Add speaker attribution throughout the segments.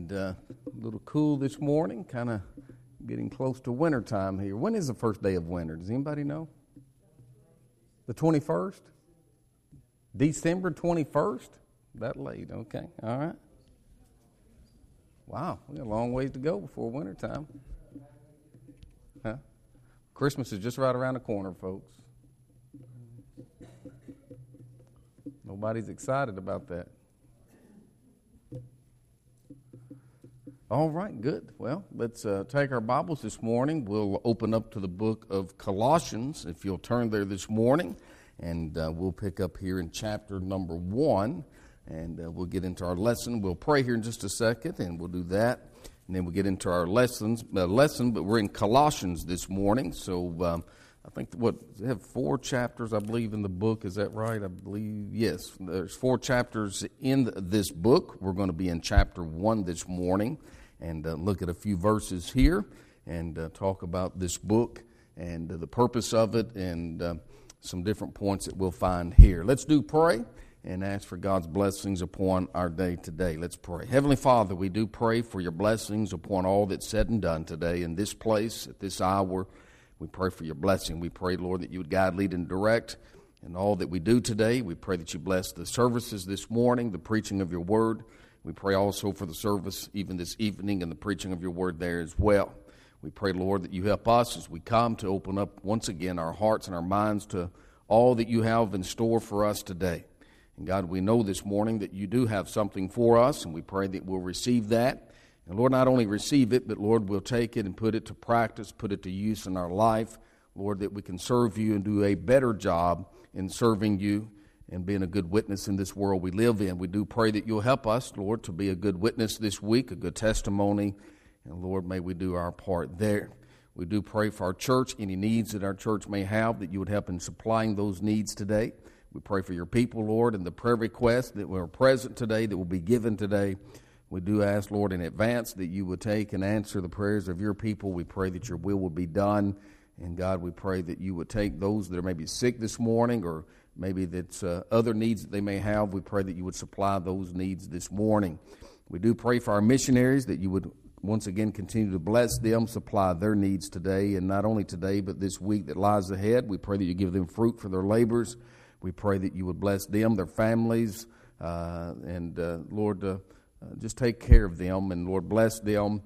Speaker 1: and a little cool this morning, kind of getting close to winter time here. When is the first day of winter? Does anybody know? The 21st? December 21st? That late, okay, all right. Wow, we got a long ways to go before winter time. Huh? Christmas is just right around the corner, folks. Nobody's excited about that. All right, good. Well, let's take our Bibles this morning. We'll open up to the book of Colossians, if you'll turn there this morning, and we'll pick up here in chapter number 1, and we'll get into our lesson. We'll pray here in just a second, and we'll do that, and then we'll get into our lesson, but we're in Colossians this morning, so I think, they have 4 chapters, I believe, in the book. Is that right? I believe, yes. There's 4 chapters in this book. We're going to be in chapter 1 this morning and look at a few verses here and talk about this book and the purpose of it and some different points that we'll find here. Let's pray and ask for God's blessings upon our day today. Let's pray. Heavenly Father, we do pray for your blessings upon all that's said and done today in this place, at this hour. We pray for your blessing. We pray, Lord, that you would guide, lead, and direct in all that we do today. We pray that you bless the services this morning, the preaching of your word. We pray also for the service even this evening and the preaching of your word there as well. We pray, Lord, that you help us as we come to open up once again our hearts and our minds to all that you have in store for us today. And God, we know this morning that you do have something for us, and we pray that we'll receive that. And Lord, not only receive it, but Lord, we'll take it and put it to practice, put it to use in our life. Lord, that we can serve you and do a better job in serving you and being a good witness in this world we live in. We do pray that you'll help us, Lord, to be a good witness this week, a good testimony. And Lord, may we do our part there. We do pray for our church, any needs that our church may have, that you would help in supplying those needs today. We pray for your people, Lord, and the prayer requests that were present today, that will be given today. We do ask, Lord, in advance that you would take and answer the prayers of your people. We pray that your will would be done. And God, we pray that you would take those that are maybe sick this morning or maybe that's other needs that they may have. We pray that you would supply those needs this morning. We do pray for our missionaries that you would once again continue to bless them, supply their needs today, and not only today but this week that lies ahead. We pray that you give them fruit for their labors. We pray that you would bless them, their families, and Lord, just take care of them, and Lord, bless them.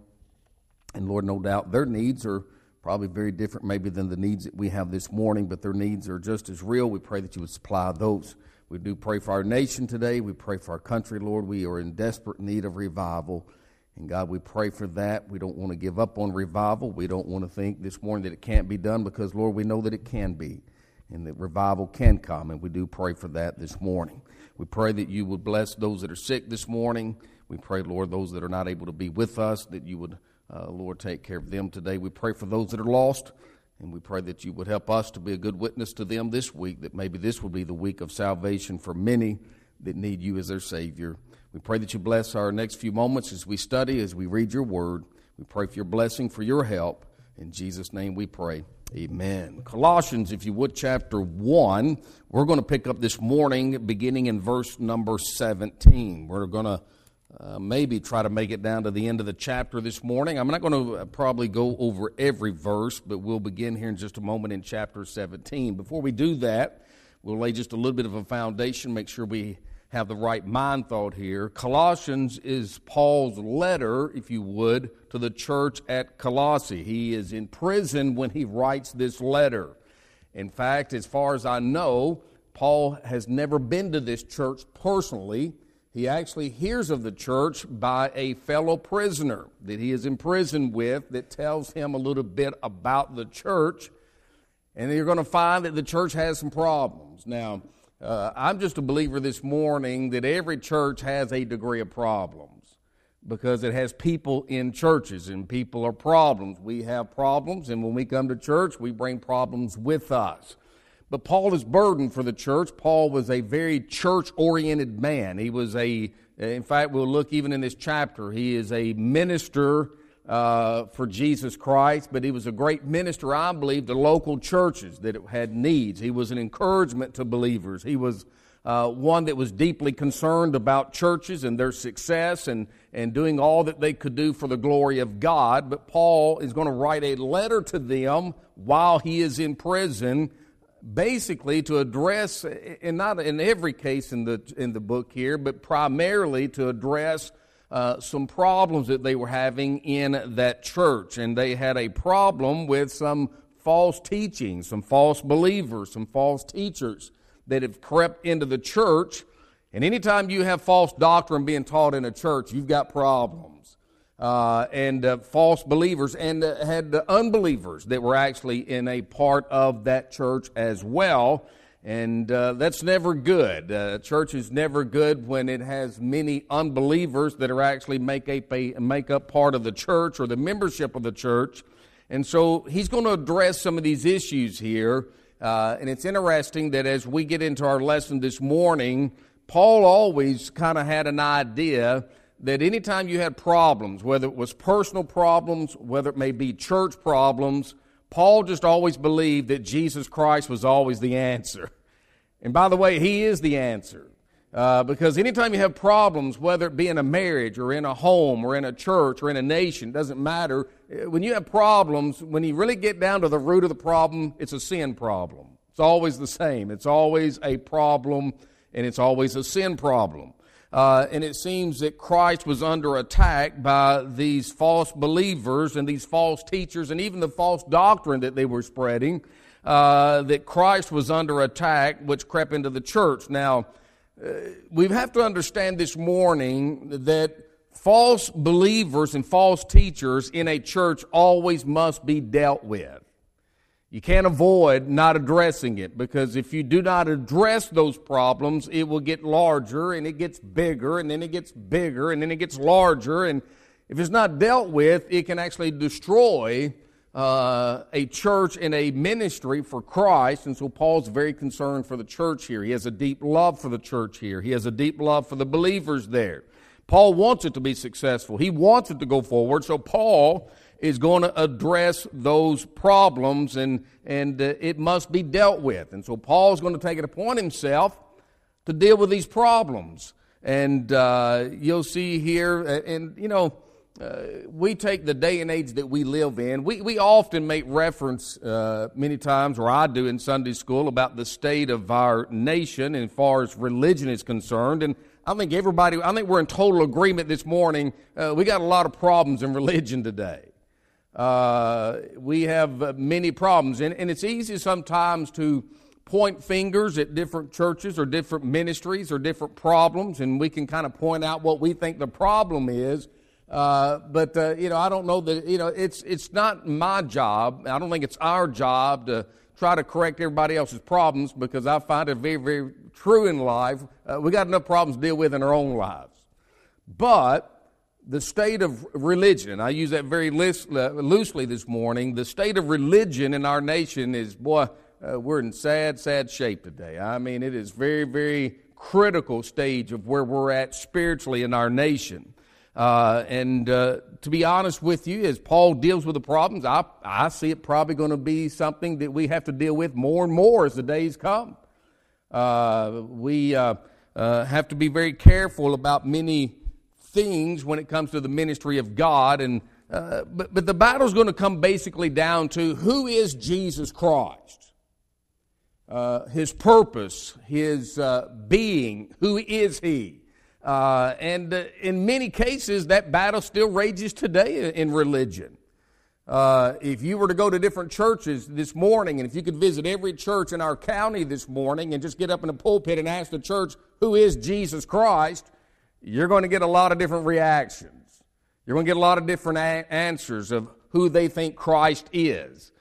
Speaker 1: And Lord, no doubt their needs are probably very different maybe than the needs that we have this morning, but their needs are just as real. We pray that you would supply those. We do pray for our nation today. We pray for our country, Lord. We are in desperate need of revival. And God, we pray for that. We don't want to give up on revival. We don't want to think this morning that it can't be done because, Lord, we know that it can be and that revival can come, and we do pray for that this morning. We pray that you would bless those that are sick this morning. We pray, Lord, those that are not able to be with us, that you would, Lord, take care of them today. We pray for those that are lost, and we pray that you would help us to be a good witness to them this week, that maybe this will be the week of salvation for many that need you as their Savior. We pray that you bless our next few moments as we study, as we read your word. We pray for your blessing, for your help. In Jesus' name we pray. Amen. Colossians, if you would, chapter 1. We're going to pick up this morning beginning in verse number 17. We're going to maybe try to make it down to the end of the chapter this morning. I'm not going to probably go over every verse, but we'll begin here in just a moment in chapter 17. Before we do that, we'll lay just a little bit of a foundation, make sure we have the right mind thought here. Colossians is Paul's letter, if you would, to the church at Colossae. He is in prison when he writes this letter. In fact, as far as I know, Paul has never been to this church personally. He actually hears of the church by a fellow prisoner that he is in prison with that tells him a little bit about the church. And you're going to find that the church has some problems. Now, I'm just a believer this morning that every church has a degree of problems because it has people in churches, and people are problems. We have problems, and when we come to church, we bring problems with us. But Paul is burdened for the church. Paul was a very church-oriented man. He was in fact, we'll look even in this chapter, he is a minister for Jesus Christ, but he was a great minister, I believe, to local churches that had needs. He was an encouragement to believers. He was one that was deeply concerned about churches and their success and doing all that they could do for the glory of God. But Paul is going to write a letter to them while he is in prison, basically to address, and not in every case in the book here, but primarily to address some problems that they were having in that church. And they had a problem with some false teaching, some false believers, some false teachers that have crept into the church. And anytime you have false doctrine being taught in a church, you've got problems. And false believers, and had unbelievers that were actually in a part of that church as well. And that's never good. Church is never good when it has many unbelievers that are actually make up part of the church or the membership of the church. And so he's going to address some of these issues here. And it's interesting that as we get into our lesson this morning, Paul always kind of had an idea that anytime you had problems, whether it was personal problems, whether it may be church problems, Paul just always believed that Jesus Christ was always the answer. And by the way, he is the answer. Because anytime you have problems, whether it be in a marriage or in a home or in a church or in a nation, doesn't matter. When you have problems, when you really get down to the root of the problem, it's a sin problem. It's always the same. It's always a problem, and it's always a sin problem. And it seems that Christ was under attack by these false believers and these false teachers and even the false doctrine that they were spreading, that Christ was under attack, which crept into the church. Now, we have to understand this morning that false believers and false teachers in a church always must be dealt with. You can't avoid not addressing it, because if you do not address those problems, it will get larger and it gets bigger and then it gets bigger and then it gets larger. And if it's not dealt with, it can actually destroy a church and a ministry for Christ. And so Paul's very concerned for the church here. He has a deep love for the church here. He has a deep love for the believers there. Paul wants it to be successful. He wants it to go forward. So Paul is going to address those problems, and it must be dealt with. And so Paul's going to take it upon himself to deal with these problems. And you'll see here, we take the day and age that we live in. We often make reference many times, or I do in Sunday school, about the state of our nation as far as religion is concerned. And I think we're in total agreement this morning. We got a lot of problems in religion today. We have many problems, and it's easy sometimes to point fingers at different churches or different ministries or different problems, and we can kind of point out what we think the problem is. But I don't know that, it's not my job. I don't think it's our job to try to correct everybody else's problems, because I find it very, very true in life. We got enough problems to deal with in our own lives. But the state of religion, and I use that very loosely this morning, the state of religion in our nation is, we're in sad, sad shape today. I mean, it is very, very critical stage of where we're at spiritually in our nation. To be honest with you, as Paul deals with the problems, I see it probably going to be something that we have to deal with more and more as the days come. We have to be very careful about many things when it comes to the ministry of God, but the battle's going to come basically down to who is Jesus Christ, His purpose, His being, who is He. And in many cases, that battle still rages today in religion. If you were to go to different churches this morning, and if you could visit every church in our county this morning and just get up in the pulpit and ask the church, who is Jesus Christ, you're going to get a lot of different reactions. You're going to get a lot of different answers of who they think Christ is.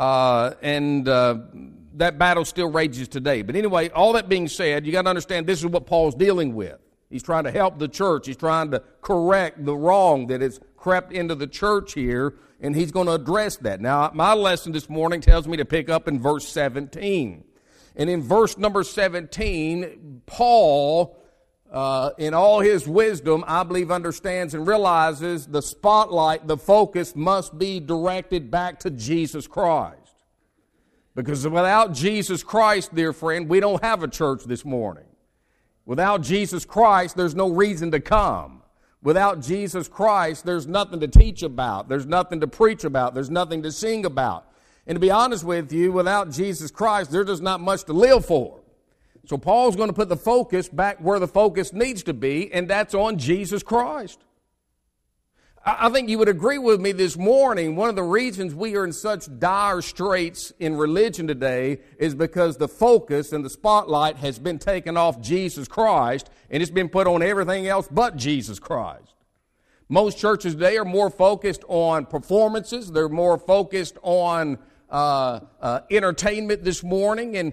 Speaker 1: That battle still rages today. But anyway, all that being said, you got to understand this is what Paul's dealing with. He's trying to help the church. He's trying to correct the wrong that has crept into the church here, and he's going to address that. Now, my lesson this morning tells me to pick up in verse 17. And in verse number 17, Paul, in all his wisdom, I believe, understands and realizes the spotlight, the focus must be directed back to Jesus Christ. Because without Jesus Christ, dear friend, we don't have a church this morning. Without Jesus Christ, there's no reason to come. Without Jesus Christ, there's nothing to teach about. There's nothing to preach about. There's nothing to sing about. And to be honest with you, without Jesus Christ, there's just not much to live for. So Paul's going to put the focus back where the focus needs to be, and that's on Jesus Christ. I think you would agree with me this morning, one of the reasons we are in such dire straits in religion today is because the focus and the spotlight has been taken off Jesus Christ, and it's been put on everything else but Jesus Christ. Most churches today are more focused on performances. They're more focused on entertainment this morning, and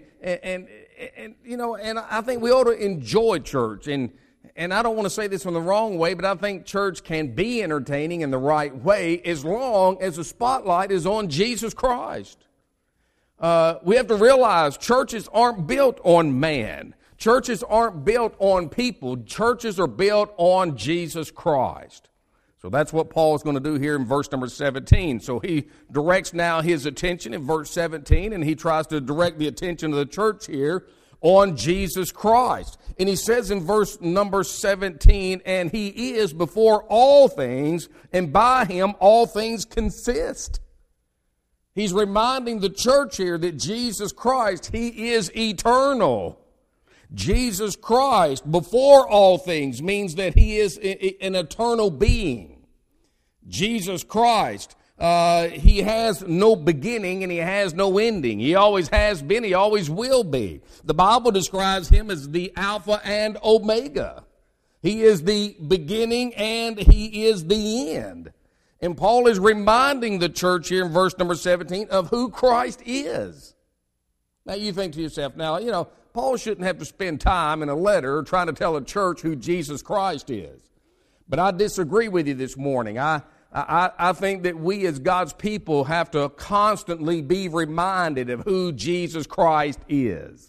Speaker 1: I think we ought to enjoy church. And I don't want to say this in the wrong way, but I think church can be entertaining in the right way as long as the spotlight is on Jesus Christ. We have to realize churches aren't built on man. Churches aren't built on people. Churches are built on Jesus Christ. So that's what Paul is going to do here in verse number 17. So he directs now his attention in verse 17, and he tries to direct the attention of the church here on Jesus Christ. And he says in verse number 17, and he is before all things, and by him all things consist. He's reminding the church here that Jesus Christ, he is eternal. Jesus Christ, before all things, means that he is an eternal being. Jesus Christ, he has no beginning and he has no ending. He always has been, he always will be. The Bible describes him as the Alpha and Omega. He is the beginning and he is the end. And Paul is reminding the church here in verse number 17 of who Christ is. Now you think to yourself, Paul shouldn't have to spend time in a letter trying to tell a church who Jesus Christ is. But I disagree with you this morning. I think that we as God's people have to constantly be reminded of who Jesus Christ is.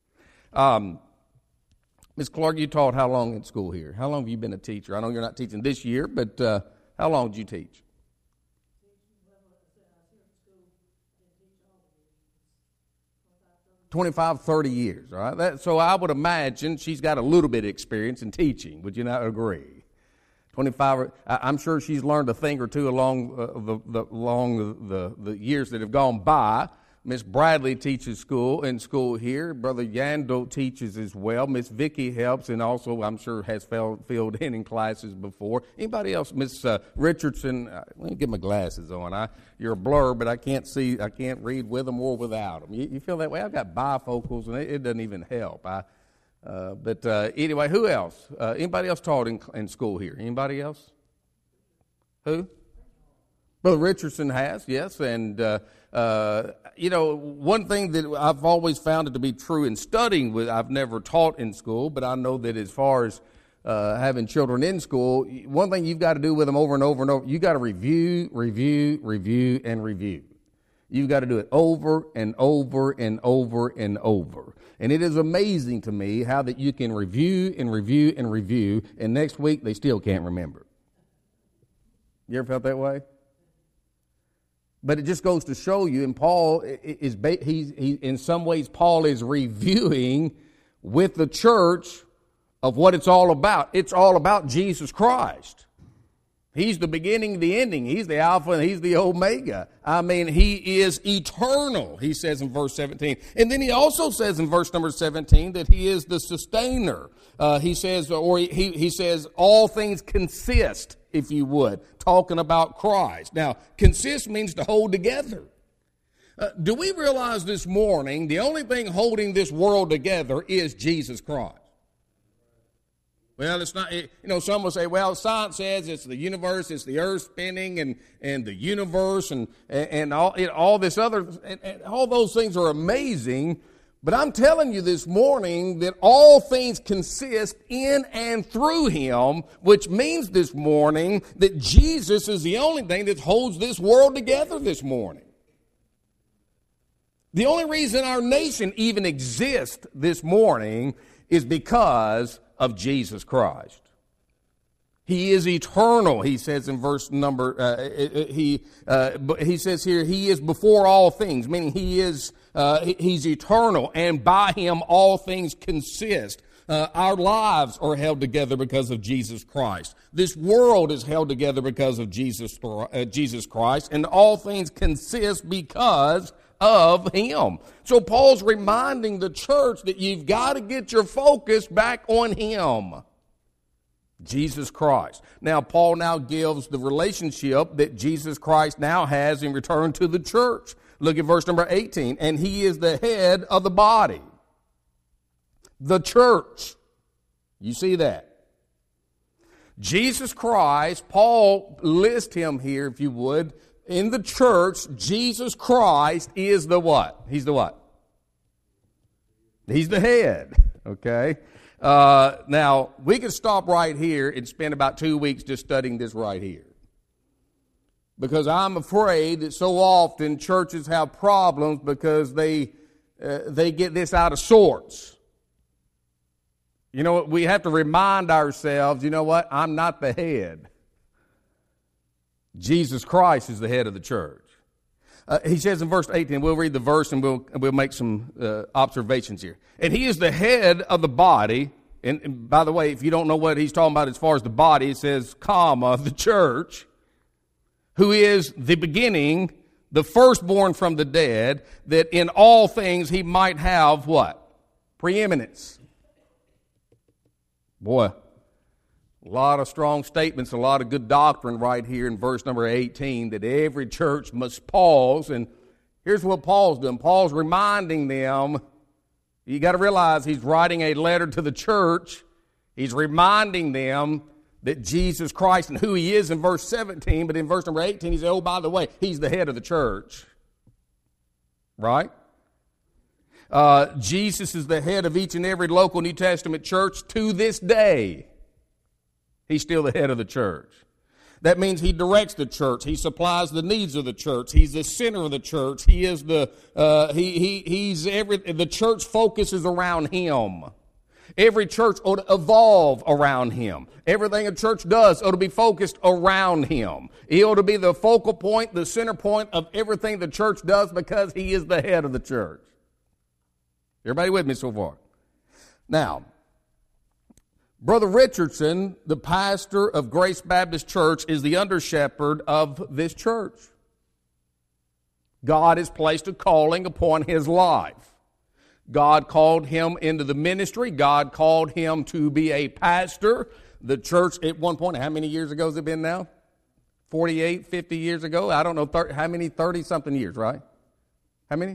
Speaker 1: Ms. Clark, you taught how long in school here? How long have you been a teacher? I know you're not teaching this year, but how long did you teach? 25, 30 years, all right? So I would imagine she's got a little bit of experience in teaching. Would you not agree? 25, I'm sure she's learned a thing or two along the years that have gone by. Miss Bradley teaches school here. Brother Yando teaches as well. Miss Vicky helps and also, I'm sure, has filled in classes before. Anybody else? Miss Richardson, let me get my glasses on. You're a blur, but I can't read with them or without them. You feel that way? I've got bifocals, and it doesn't even help. But anyway, who else? Anybody else taught in school here? Anybody else? Who? Brother Richardson has, yes. And, one thing that I've always found it to be true in studying I've never taught in school, but I know that as far as having children in school, one thing you've got to do with them over and over and over, you've got to review, and review. You've got to do it over and over and over and over. And it is amazing to me how that you can review, and next week they still can't remember. You ever felt that way? But it just goes to show you, and Paul is in some ways Paul is reviewing with the church of what it's all about. It's all about Jesus Christ. He's the beginning, the ending. He's the Alpha and he's the Omega. I mean, he is eternal, he says in verse 17. And then he also says in verse number 17 that he is the sustainer. He says all things consist, if you would, talking about Christ. Now, consist means to hold together. Do we realize this morning the only thing holding this world together is Jesus Christ? Well, it's not, some will say, well, science says it's the universe, it's the earth spinning and the universe and all this other, and all those things are amazing. But I'm telling you this morning that all things consist in and through him, which means this morning that Jesus is the only thing that holds this world together this morning. The only reason our nation even exists this morning is because of Jesus Christ. He is eternal, he says in verse number, he says here, he is before all things, meaning he's eternal, and by him all things consist. Our lives are held together because of Jesus Christ. This world is held together because of Jesus Christ, and all things consist because of Him. So Paul's reminding the church that you've got to get your focus back on Him, Jesus Christ. Now, Paul now gives the relationship that Jesus Christ now has in return to the church. Look at verse number 18. And He is the head of the body, the church. You see that? Jesus Christ, Paul lists Him here, if you would. In the church, Jesus Christ is the what? He's the what? He's the head, okay? Now, we could stop right here and spend about 2 weeks just studying this right here. Because I'm afraid that so often churches have problems because they get this out of sorts. You know, we have to remind ourselves, you know what? I'm not the head. Jesus Christ is the head of the church. He says in verse 18, we'll read the verse and we'll make some observations here. And He is the head of the body. And by the way, if you don't know what he's talking about as far as the body, it says, comma, the church, who is the beginning, the firstborn from the dead, that in all things He might have what? Preeminence. Boy, a lot of strong statements, a lot of good doctrine right here in verse number 18, that every church must pause. And here's what Paul's doing. Paul's reminding them, you got to realize he's writing a letter to the church. He's reminding them that Jesus Christ and who He is in verse 17, but in verse number 18 he said, oh, by the way, He's the head of the church. Right? Jesus is the head of each and every local New Testament church to this day. He's still the head of the church. That means He directs the church. He supplies the needs of the church. He's the center of the church. He is the the church focuses around Him. Every church ought to evolve around Him. Everything a church does ought to be focused around Him. He ought to be the focal point, the center point of everything the church does because He is the head of the church. Everybody with me so far? Now, Brother Richardson, the pastor of Grace Baptist Church, is the under-shepherd of this church. God has placed a calling upon his life. God called him into the ministry. God called him to be a pastor. The church at one point, how many years ago has it been now? 48, 50 years ago? I don't know, 30-something years, right? How many?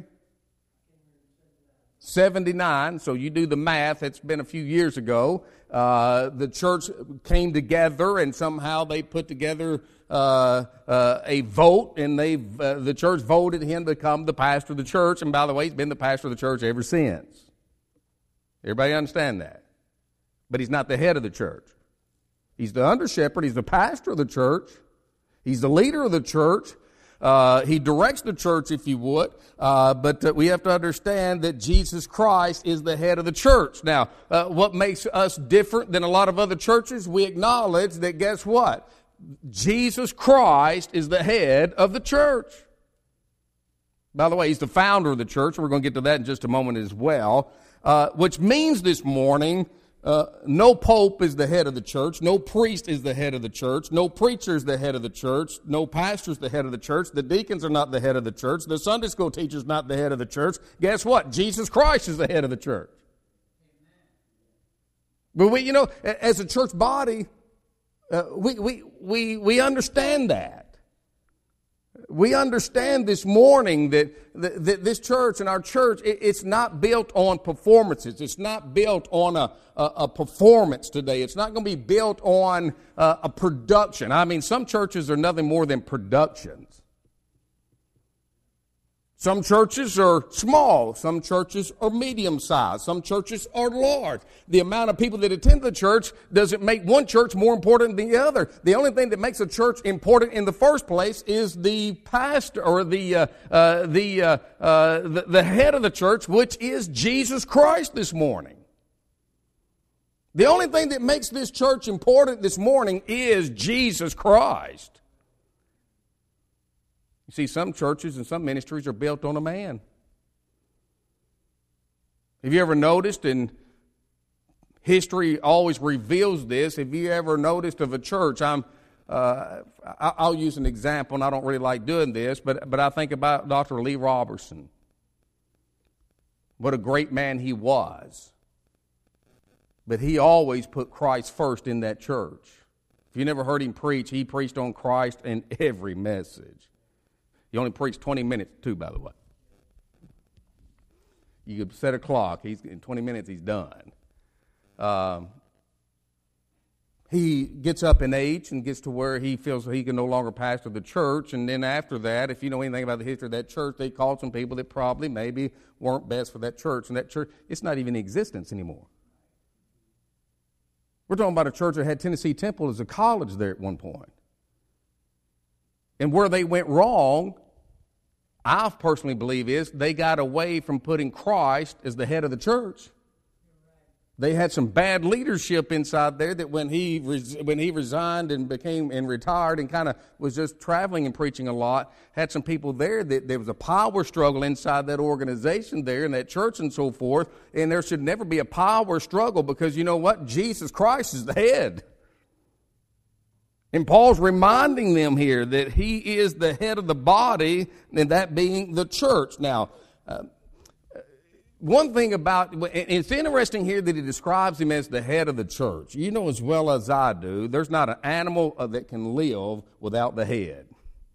Speaker 1: 79, so you do the math, it's been a few years ago. The church came together and somehow they put together a vote, and the church voted him to become the pastor of the church, and by the way, he's been the pastor of the church ever since. Everybody understand that? But he's not the head of the church. He's the under-shepherd, he's the pastor of the church, he's the leader of the church. He directs the church, if you would, but we have to understand that Jesus Christ is the head of the church. Now, what makes us different than a lot of other churches? We acknowledge that, guess what? Jesus Christ is the head of the church. By the way, He's the founder of the church. We're going to get to that in just a moment as well, which means this morning, no pope is the head of the church. No priest is the head of the church. No preacher is the head of the church. No pastor is the head of the church. The deacons are not the head of the church. The Sunday school teacher is not the head of the church. Guess what? Jesus Christ is the head of the church. But we, as a church body, we understand that. We understand this morning that this church and our church, it's not built on performances. It's not built on a performance today. It's not going to be built on a production. I mean, some churches are nothing more than productions. Some churches are small. Some churches are medium-sized. Some churches are large. The amount of people that attend the church doesn't make one church more important than the other. The only thing that makes a church important in the first place is the pastor or the head of the church, which is Jesus Christ this morning. The only thing that makes this church important this morning is Jesus Christ. You see, some churches and some ministries are built on a man. Have you ever noticed in history always reveals this. Have you ever noticed of a church? I'll use an example, and I don't really like doing this, but I think about Dr. Lee Robertson. What a great man he was. But he always put Christ first in that church. If you never heard him preach, he preached on Christ in every message. He only preached 20 minutes too, by the way. You could set a clock. In 20 minutes, he's done. He gets up in age and gets to where he feels he can no longer pastor the church. And then after that, if you know anything about the history of that church, they called some people that probably maybe weren't best for that church. And that church, it's not even in existence anymore. We're talking about a church that had Tennessee Temple as a college there at one point. And where they went wrong, I personally believe, is they got away from putting Christ as the head of the church. They had some bad leadership inside there that when he resigned and retired and kind of was just traveling and preaching a lot, had some people there that there was a power struggle inside that organization there and that church and so forth, and there should never be a power struggle because you know what? Jesus Christ is the head. And Paul's reminding them here that he is the head of the body, and that being the church. Now, one thing about, it's interesting here that he describes him as the head of the church. You know as well as I do, there's not an animal that can live without the head.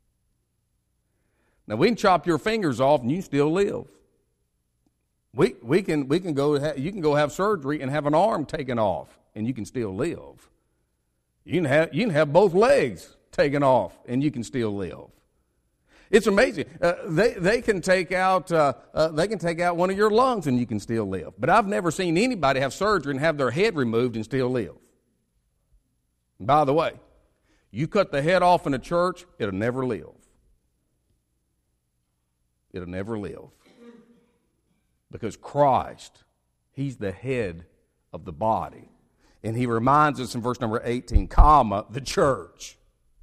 Speaker 1: Now, we can chop your fingers off and you still live. We can go, you can go have surgery and have an arm taken off and you can still live. You can have both legs taken off and you can still live. It's amazing. They can take out one of your lungs and you can still live. But I've never seen anybody have surgery and have their head removed and still live. And by the way, you cut the head off in a church, it'll never live. It'll never live. Because Christ, he's the head of the body. And he reminds us in verse number 18, the church.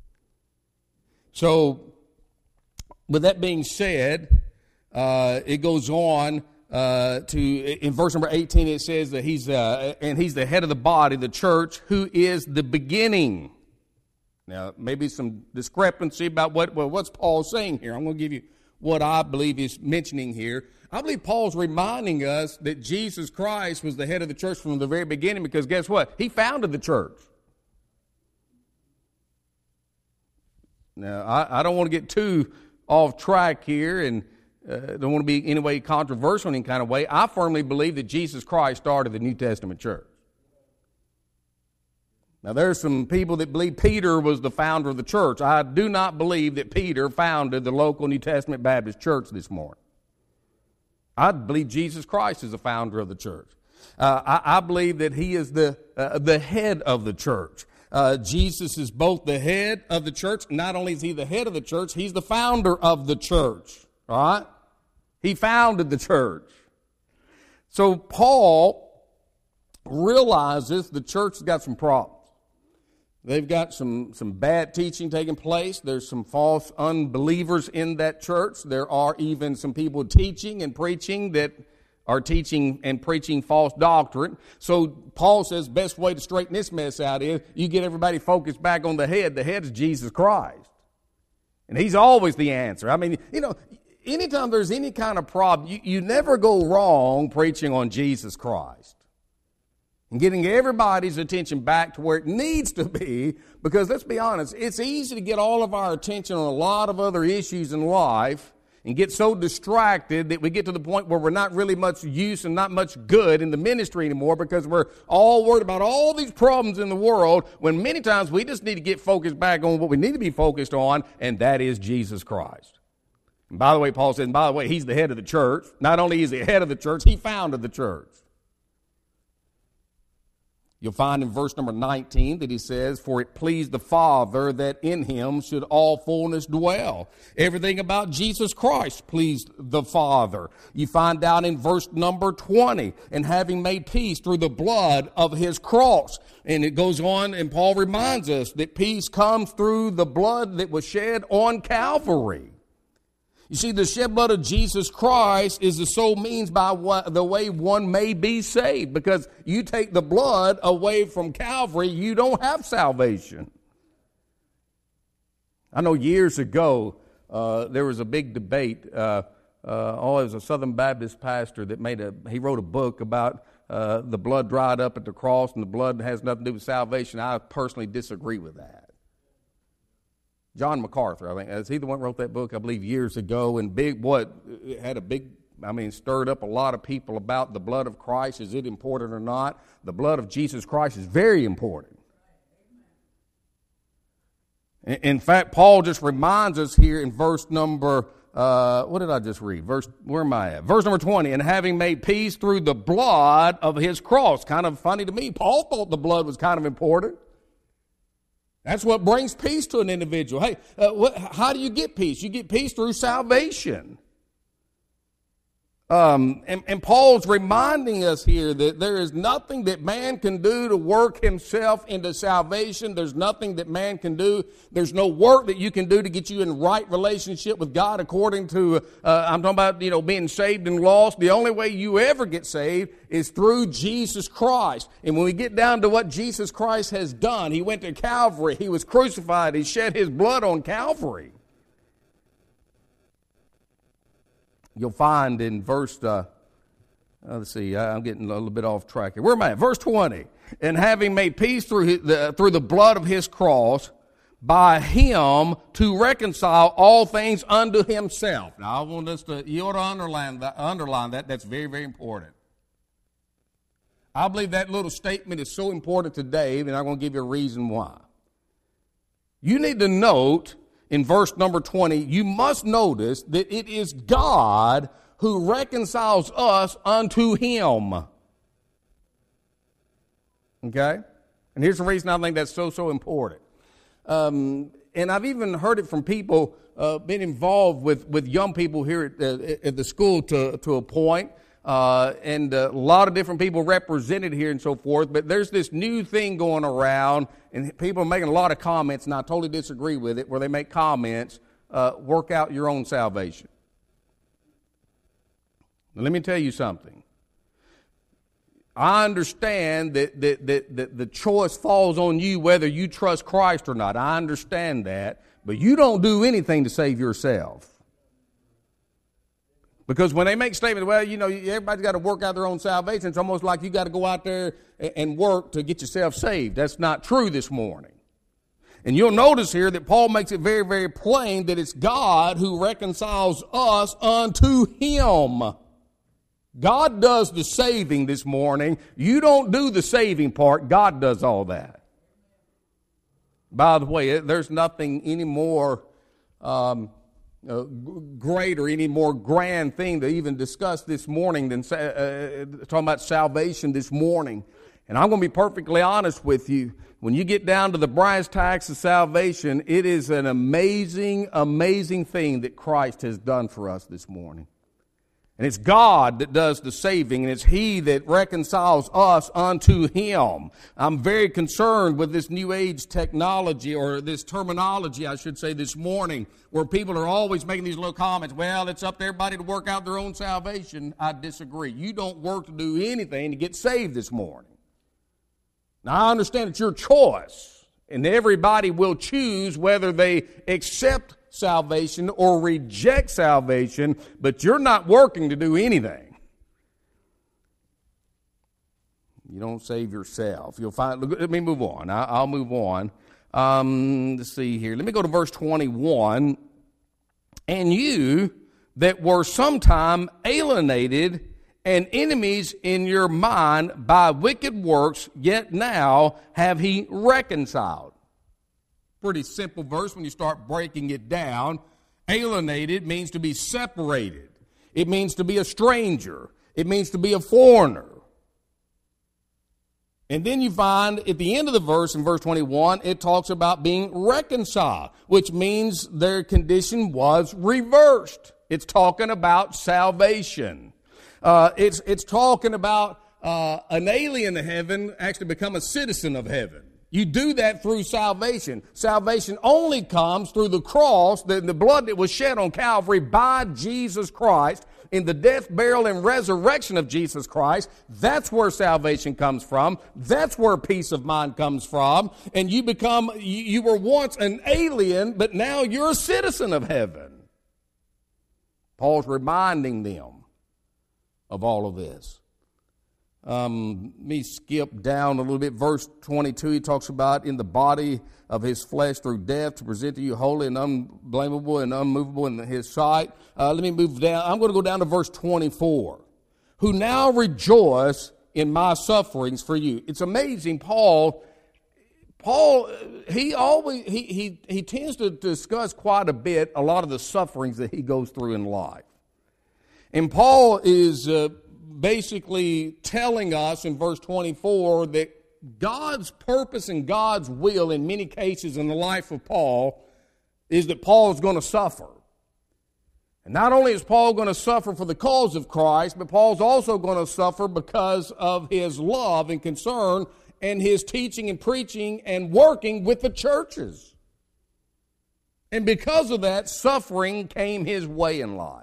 Speaker 1: So, with that being said, it goes on in verse number 18, it says that he's the head of the body, the church, who is the beginning. Now, maybe some discrepancy about what's Paul saying here. I'm going to give you what I believe he's mentioning here. I believe Paul's reminding us that Jesus Christ was the head of the church from the very beginning because guess what? He founded the church. Now, I don't want to get too off track here and don't want to be in any way controversial in any kind of way. I firmly believe that Jesus Christ started the New Testament church. Now, there's some people that believe Peter was the founder of the church. I do not believe that Peter founded the local New Testament Baptist church this morning. I believe Jesus Christ is the founder of the church. I believe that he is the head of the church. Jesus is both the head of the church. Not only is he the head of the church, he's the founder of the church. All right? He founded the church. So Paul realizes the church has got some problems. They've got some bad teaching taking place. There's some false unbelievers in that church. There are even some people teaching and preaching that are teaching and preaching false doctrine. So Paul says best way to straighten this mess out is you get everybody focused back on the head. The head is Jesus Christ. And he's always the answer. I mean, you know, anytime there's any kind of problem, you never go wrong preaching on Jesus Christ. And getting everybody's attention back to where it needs to be, because let's be honest, it's easy to get all of our attention on a lot of other issues in life and get so distracted that we get to the point where we're not really much use and not much good in the ministry anymore because we're all worried about all these problems in the world when many times we just need to get focused back on what we need to be focused on, and that is Jesus Christ. And by the way, Paul said, he's the head of the church. Not only is he the head of the church, he founded the church. You'll find in verse number 19 that he says, for it pleased the Father that in him should all fullness dwell. Everything about Jesus Christ pleased the Father. You find out in verse number 20, and having made peace through the blood of his cross. And it goes on, and Paul reminds us that peace comes through the blood that was shed on Calvary. You see, the shed blood of Jesus Christ is the sole means by the way one may be saved. Because you take the blood away from Calvary, you don't have salvation. I know years ago, there was a big debate. It was a Southern Baptist pastor that he wrote a book about the blood dried up at the cross and the blood has nothing to do with salvation. I personally disagree with that. John MacArthur, I think, is he the one who wrote that book, I believe, years ago, and stirred up a lot of people about the blood of Christ. Is it important or not? The blood of Jesus Christ is very important. In fact, Paul just reminds us here in verse number, what did I just read? Where am I at? Verse number 20, and having made peace through the blood of his cross. Kind of funny to me. Paul thought the blood was kind of important. That's what brings peace to an individual. Hey, how do you get peace? You get peace through salvation. And Paul's reminding us here that there is nothing that man can do to work himself into salvation. There's nothing that man can do. There's no work that you can do to get you in right relationship with God according to, I'm talking about, being saved and lost. The only way you ever get saved is through Jesus Christ. And when we get down to what Jesus Christ has done, he went to Calvary. He was crucified. He shed his blood on Calvary. You'll find in verse, let's see, I'm getting a little bit off track here. Where am I at? Verse 20. And having made peace through the blood of his cross, by him to reconcile all things unto himself. Now, I want us you ought to underline that. That's very, very important. I believe that little statement is so important today, and I'm going to give you a reason why. You need to note, in verse number 20, you must notice that it is God who reconciles us unto him. Okay? And here's the reason I think that's so important. And I've even heard it from people being involved with young people here at the school to a point. And a lot of different people represented here and so forth. But there's this new thing going around, and people are making a lot of comments, and I totally disagree with it, where they make comments, work out your own salvation. Now, let me tell you something. I understand that the choice falls on you whether you trust Christ or not. I understand that. But you don't do anything to save yourself. Because when they make statements, well, everybody's got to work out their own salvation, it's almost like you got to go out there and work to get yourself saved. That's not true this morning. And you'll notice here that Paul makes it very, very plain that it's God who reconciles us unto him. God does the saving this morning. You don't do the saving part. God does all that. By the way, there's nothing any more great or any more grand thing to even discuss this morning than talking about salvation this morning. And I'm going to be perfectly honest with you. When you get down to the brass tacks of salvation, it is an amazing, amazing thing that Christ has done for us this morning. And it's God that does the saving, and it's he that reconciles us unto him. I'm very concerned with this new age technology, or this terminology, I should say, this morning, where people are always making these little comments. Well, it's up to everybody to work out their own salvation. I disagree. You don't work to do anything to get saved this morning. Now, I understand it's your choice, and everybody will choose whether they accept salvation or reject salvation, but you're not working to do anything. You don't save yourself. You'll find. Let me move on. I'll move on. Let's see here. Let me go to verse 21. And you that were sometime alienated and enemies in your mind by wicked works, yet now have he reconciled. Pretty simple verse when you start breaking it down. Alienated means to be separated. It means to be a stranger. It means to be a foreigner. And then you find at the end of the verse, in verse 21, it talks about being reconciled, which means their condition was reversed. It's talking about salvation. It's talking about an alien to heaven actually become a citizen of heaven. You do that through salvation. Salvation only comes through the cross, the blood that was shed on Calvary by Jesus Christ, in the death, burial, and resurrection of Jesus Christ. That's where salvation comes from. That's where peace of mind comes from. And you were once an alien, but now you're a citizen of heaven. Paul's reminding them of all of this. Let me skip down a little bit. Verse 22, he talks about in the body of his flesh through death to present to you holy and unblameable and unmovable in his sight. Let me move down. I'm going to go down to verse 24. Who now rejoice in my sufferings for you. It's amazing. Paul, he tends to discuss quite a bit a lot of the sufferings that he goes through in life. And Paul is basically telling us in verse 24 that God's purpose and God's will in many cases in the life of Paul is that Paul is going to suffer. And not only is Paul going to suffer for the cause of Christ, but Paul's also going to suffer because of his love and concern and his teaching and preaching and working with the churches. And because of that, suffering came his way in life.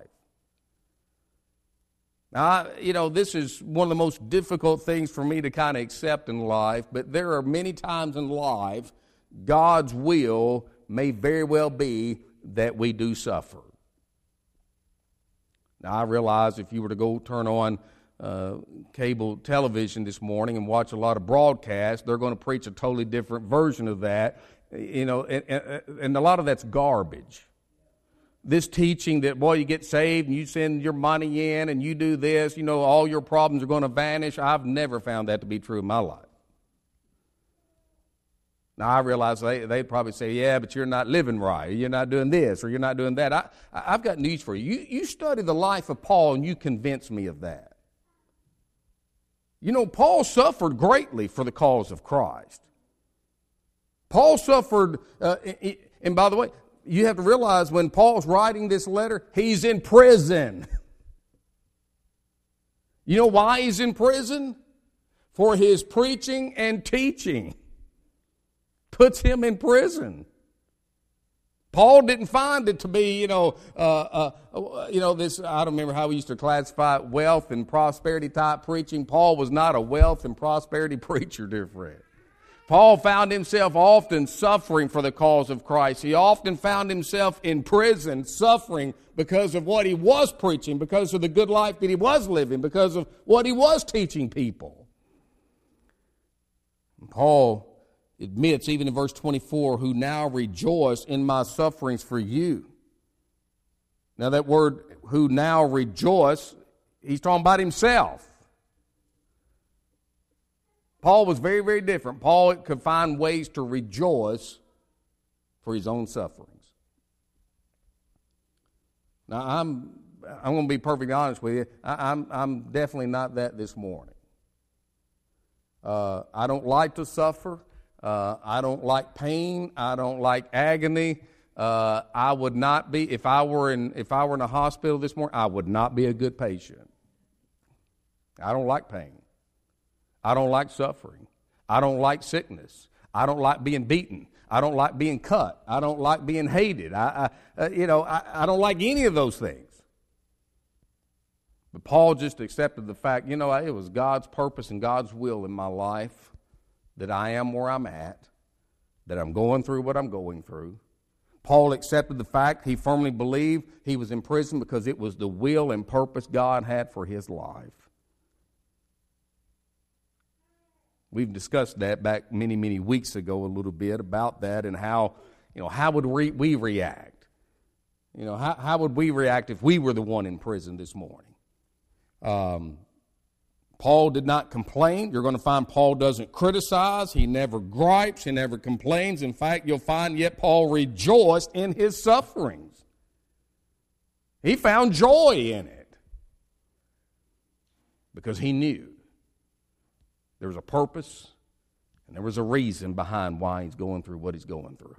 Speaker 1: Now, this is one of the most difficult things for me to kind of accept in life, but there are many times in life God's will may very well be that we do suffer. Now, I realize if you were to go turn on cable television this morning and watch a lot of broadcasts, they're going to preach a totally different version of that, and a lot of that's garbage. This teaching that, boy, you get saved and you send your money in and you do this, all your problems are going to vanish. I've never found that to be true in my life. Now, I realize they'd probably say, yeah, but you're not living right, or you're not doing this, or you're not doing that. I've got news for you. You study the life of Paul and you convince me of that. Paul suffered greatly for the cause of Christ. Paul suffered, and by the way, you have to realize when Paul's writing this letter, he's in prison. You know why he's in prison? For his preaching and teaching. Puts him in prison. Paul didn't find it to be, this, I don't remember how we used to classify wealth and prosperity type preaching. Paul was not a wealth and prosperity preacher, dear friend. Paul found himself often suffering for the cause of Christ. He often found himself in prison suffering because of what he was preaching, because of the good life that he was living, because of what he was teaching people. And Paul admits, even in verse 24, who now rejoice in my sufferings for you. Now that word, who now rejoice, he's talking about himself. Paul was very, very different. Paul could find ways to rejoice for his own sufferings. Now, I'm going to be perfectly honest with you. I'm definitely not that this morning. I don't like to suffer. I don't like pain. I don't like agony. I would not be, if I were in a hospital this morning, I would not be a good patient. I don't like pain. I don't like suffering. I don't like sickness. I don't like being beaten. I don't like being cut. I don't like being hated. I don't like any of those things. But Paul just accepted the fact, it was God's purpose and God's will in my life that I am where I'm at, that I'm going through what I'm going through. Paul accepted the fact, he firmly believed he was in prison because it was the will and purpose God had for his life. We've discussed that back many, many weeks ago a little bit about that and how would we react? How would we react if we were the one in prison this morning? Paul did not complain. You're going to find Paul doesn't criticize. He never gripes. He never complains. In fact, you'll find yet Paul rejoiced in his sufferings. He found joy in it because he knew there was a purpose and there was a reason behind why he's going through what he's going through.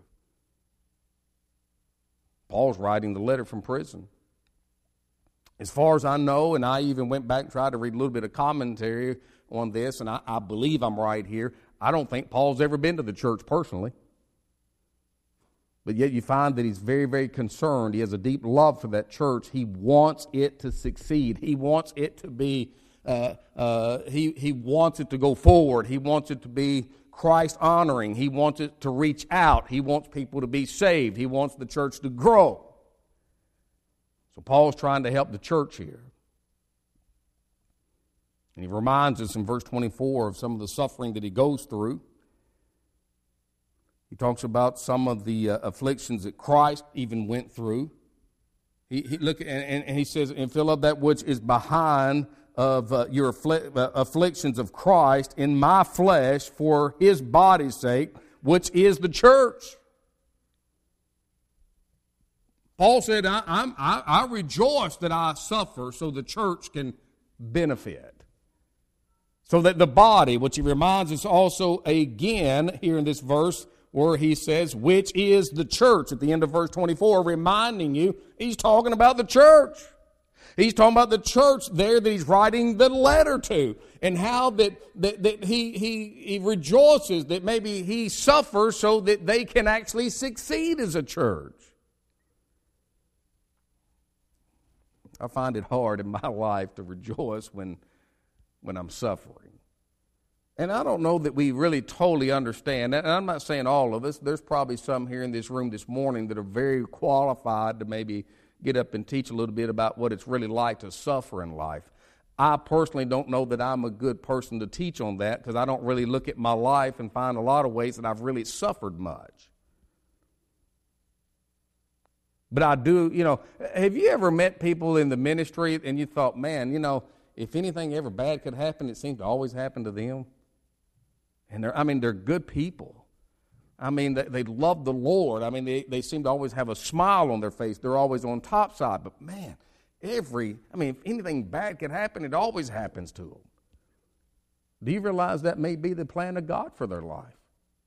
Speaker 1: Paul's writing the letter from prison. As far as I know, and I even went back and tried to read a little bit of commentary on this, and I believe I'm right here, I don't think Paul's ever been to the church personally. But yet you find that he's very, very concerned. He has a deep love for that church. He wants it to succeed. He wants it to be, he wants it to go forward. He wants it to be Christ-honoring. He wants it to reach out. He wants people to be saved. He wants the church to grow. So Paul's trying to help the church here. And he reminds us in verse 24 of some of the suffering that he goes through. He talks about some of the afflictions that Christ even went through. He look and he says, "And fill up that which is behind of your afflictions of Christ in my flesh for His body's sake, which is the church." Paul said, "I rejoice that I suffer, so the church can benefit." So that the body, which he reminds us also again here in this verse, where he says, which is the church, at the end of verse 24, reminding you, he's talking about the church. He's talking about the church there that he's writing the letter to, and how that he rejoices that maybe he suffers so that they can actually succeed as a church. I find it hard in my life to rejoice when I'm suffering. And I don't know that we really totally understand. And I'm not saying all of us. There's probably some here in this room this morning that are very qualified to maybe get up and teach a little bit about what it's really like to suffer in life. I personally don't know that I'm a good person to teach on that, because I don't really look at my life and find a lot of ways that I've really suffered much. But I do, have you ever met people in the ministry and you thought, man, if anything ever bad could happen, it seems to always happen to them? And they're good people. They love the Lord. They seem to always have a smile on their face. They're always on top side. But man, if anything bad can happen, it always happens to them. Do you realize that may be the plan of God for their life?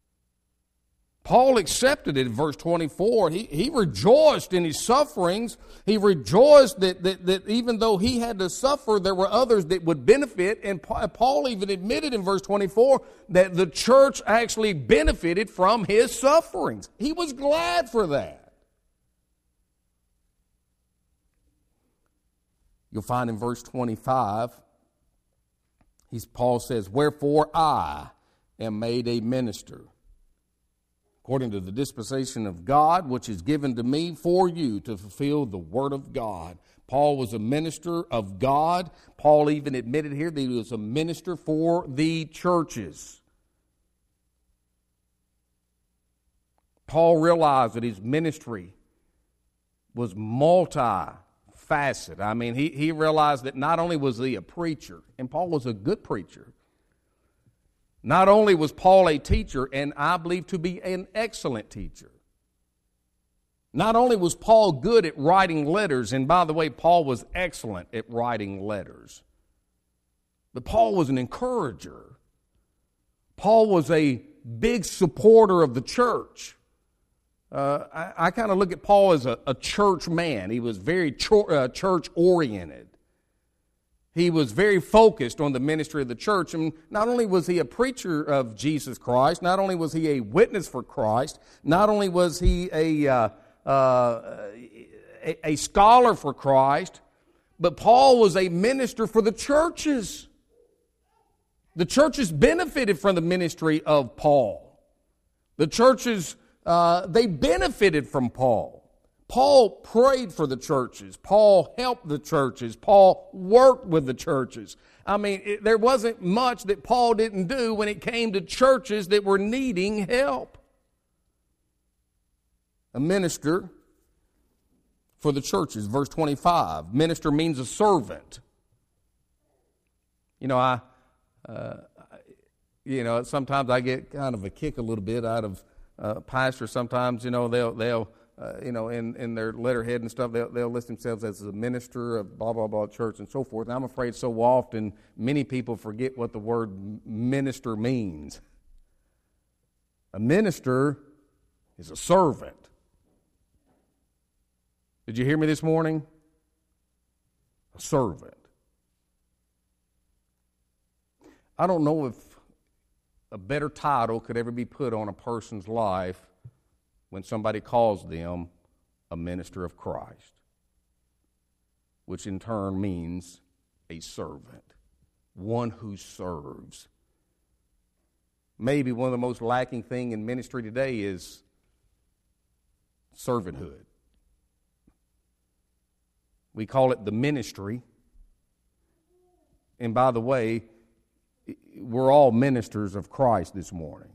Speaker 1: Paul accepted it in verse 24. He rejoiced in his sufferings. He rejoiced that even though he had to suffer, there were others that would benefit. And Paul even admitted in verse 24 that the church actually benefited from his sufferings. He was glad for that. You'll find in verse 25, Paul says, "Wherefore I am made a minister, according to the dispensation of God, which is given to me for you to fulfill the word of God." Paul was a minister of God. Paul even admitted here that he was a minister for the churches. Paul realized that his ministry was multifaceted. He realized that not only was he a preacher, and Paul was a good preacher. Not only was Paul a teacher, and I believe to be an excellent teacher. Not only was Paul good at writing letters, and by the way, Paul was excellent at writing letters, but Paul was an encourager. Paul was a big supporter of the church. I kind of look at Paul as a church man. He was very church-oriented. He was very focused on the ministry of the church. And not only was he a preacher of Jesus Christ, not only was he a witness for Christ, not only was he a scholar for Christ, but Paul was a minister for the churches. The churches benefited from the ministry of Paul. The churches, they benefited from Paul. Paul prayed for the churches. Paul helped the churches. Paul worked with the churches. There wasn't much that Paul didn't do when it came to churches that were needing help. A minister for the churches, verse 25. Minister means a servant. Sometimes I get kind of a kick a little bit out of pastors. Sometimes, they'll in their letterhead and stuff, they'll list themselves as a minister of blah, blah, blah church and so forth. And I'm afraid so often many people forget what the word minister means. A minister is a servant. Did you hear me this morning? A servant. I don't know if a better title could ever be put on a person's life when somebody calls them a minister of Christ, which in turn means a servant, one who serves. Maybe one of the most lacking thing in ministry today is servanthood. We call it the ministry. And by the way, we're all ministers of Christ this morning.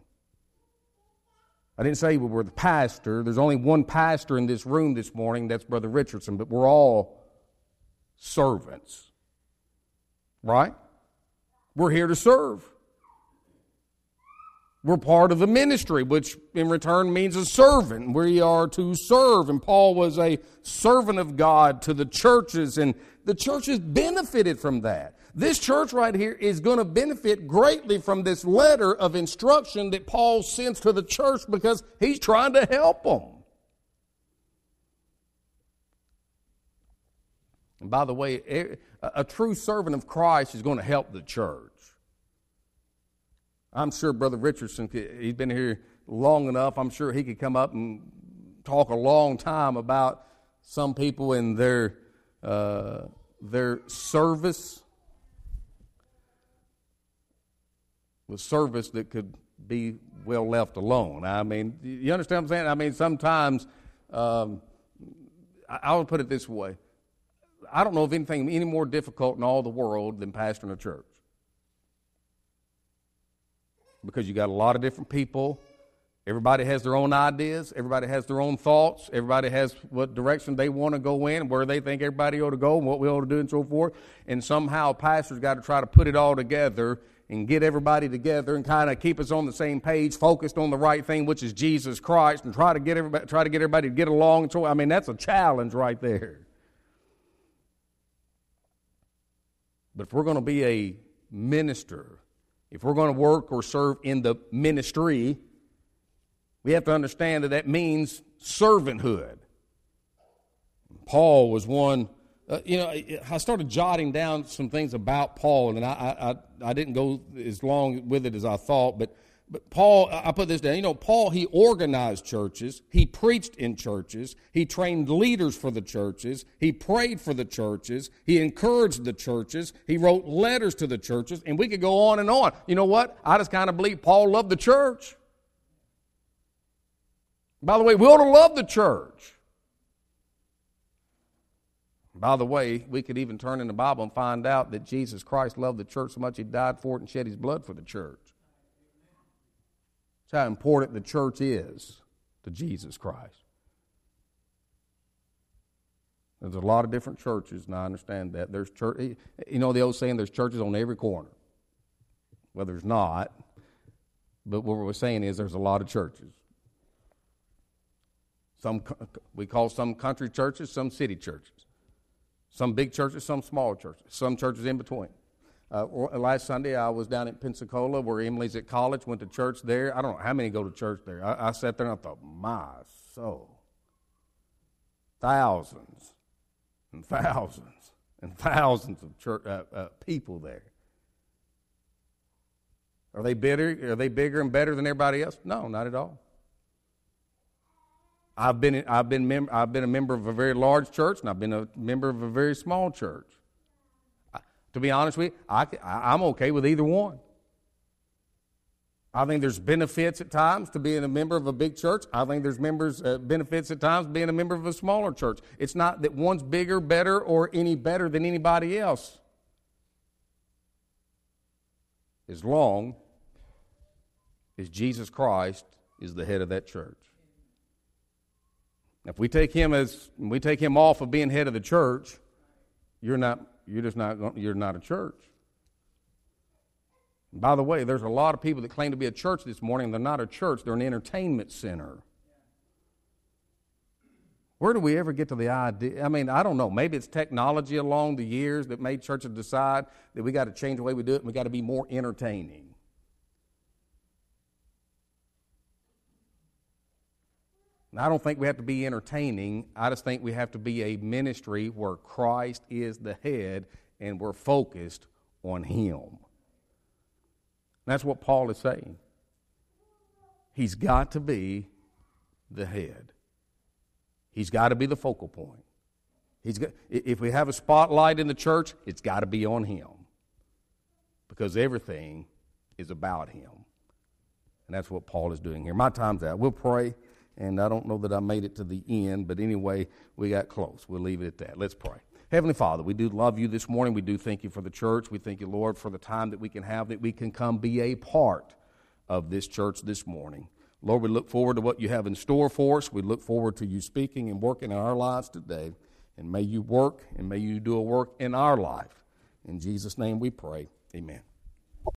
Speaker 1: I didn't say we were the pastor. There's only one pastor in this room this morning, that's Brother Richardson, but we're all servants. Right? We're here to serve. We're part of the ministry, which in return means a servant. We are to serve. And Paul was a servant of God to the churches, and the churches benefited from that. This church right here is going to benefit greatly from this letter of instruction that Paul sends to the church because he's trying to help them. And by the way, a true servant of Christ is going to help the church. I'm sure Brother Richardson, he's been here long enough, I'm sure he could come up and talk a long time about some people and their service. The service that could be well left alone. I mean, you understand what I'm saying? I mean, sometimes, I'll put it this way. I don't know of anything any more difficult in all the world than pastoring a church. Because you got a lot of different people. Everybody has their own ideas. Everybody has their own thoughts. Everybody has what direction they want to go in, where they think everybody ought to go, and what we ought to do, and so forth. And somehow a pastor's got to try to put it all together and get everybody together and kind of keep us on the same page, focused on the right thing, which is Jesus Christ, and try to get everybody to get along. And so, I mean, that's a challenge right there. But if we're going to be a minister, if we're going to work or serve in the ministry, we have to understand that that means servanthood. Paul was one, I started jotting down some things about Paul, and I didn't go as long with it as I thought, but Paul, I put this down. Paul, he organized churches. He preached in churches. He trained leaders for the churches. He prayed for the churches. He encouraged the churches. He wrote letters to the churches. And we could go on and on. You know what? I just kind of believe Paul loved the church. By the way, we ought to love the church. By the way, we could even turn in the Bible and find out that Jesus Christ loved the church so much he died for it and shed his blood for the church. How important the church is to Jesus Christ. There's a lot of different churches, and I understand that. There's church, the old saying, there's churches on every corner. Well, there's not, but what we're saying is there's a lot of churches. We call some country churches, some city churches. Some big churches, some small churches, some churches in between. Last Sunday, I was down at Pensacola where Emily's at college, went to church there. I don't know how many go to church there. I sat there and I thought, my soul. Thousands and thousands and thousands of church, people there. Are they bitter? Are they bigger and better than everybody else? No, not at all. I've been a member of a very large church, and I've been a member of a very small church. To be honest with you, I'm okay with either one. I think there's benefits at times to being a member of a big church. I think there's benefits at times being a member of a smaller church. It's not that one's bigger, better, or any better than anybody else. As long as Jesus Christ is the head of that church. If we take him off of being head of the church, you're not a church. By the way, there's a lot of people that claim to be a church this morning, and they're not a church, they're an entertainment center. Where do we ever get to the idea? I mean, I don't know. Maybe it's technology along the years that made churches decide that we got to change the way we do it, and we got to be more entertaining. I don't think we have to be entertaining. I just think we have to be a ministry where Christ is the head and we're focused on him. That's what Paul is saying. He's got to be the head. He's got to be the focal point. If we have a spotlight in the church, it's got to be on him, because everything is about him. And that's what Paul is doing here. My time's out. We'll pray, and I don't know that I made it to the end, but anyway, we got close. We'll leave it at that. Let's pray. Heavenly Father, we do love you this morning. We do thank you for the church. We thank you, Lord, for the time that we can have, that we can come be a part of this church this morning. Lord, we look forward to what you have in store for us. We look forward to you speaking and working in our lives today. And may you work, and may you do a work in our life. In Jesus' name we pray. Amen.